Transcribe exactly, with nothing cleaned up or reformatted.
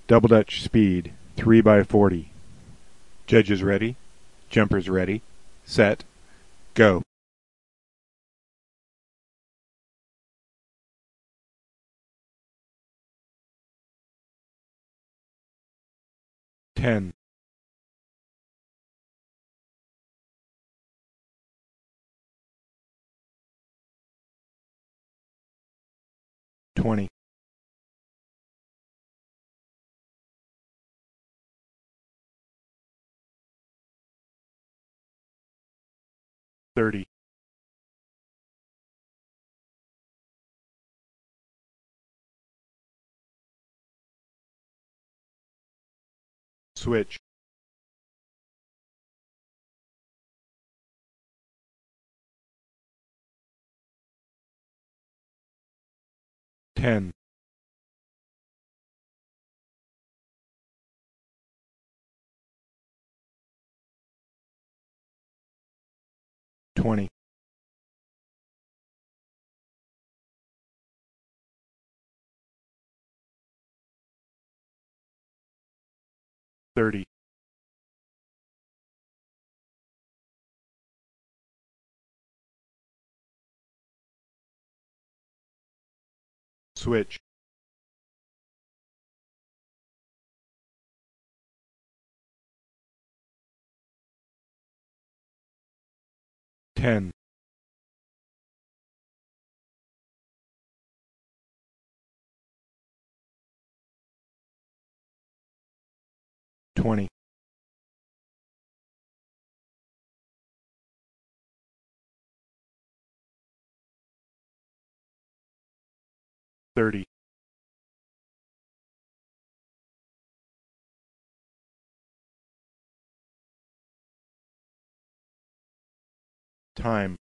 Double Dutch speed, three by forty. Judges ready. Jumpers ready. Set. Go. Ten. Twenty. Thirty. Switch. Ten. Twenty. Thirty. Switch. Ten. Twenty. Thirty. Time.